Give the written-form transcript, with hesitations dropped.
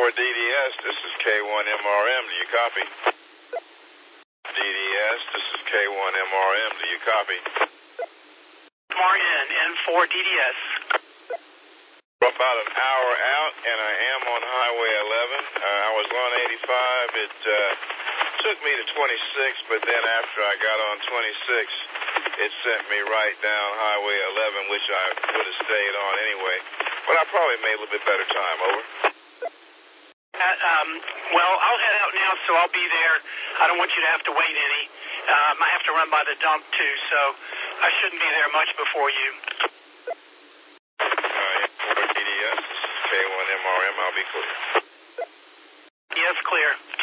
DDS, this is K1MRM. Do you copy? DDS, this is K1MRM. Do you copy? MRN, N4 DDS. We're about an hour out, and I am on Highway 11. I was on 85. It took me to 26, but then after I got on 26, it sent me right down Highway 11, which I would have stayed on anyway. But I probably made a little bit better time. Over. Well, I'll head out now, so I'll be there. I don't want you to have to wait any. I have to run by the dump, too, so I shouldn't be there much before you. DDS, this is K1MRM. I'll be clear. Yes, clear.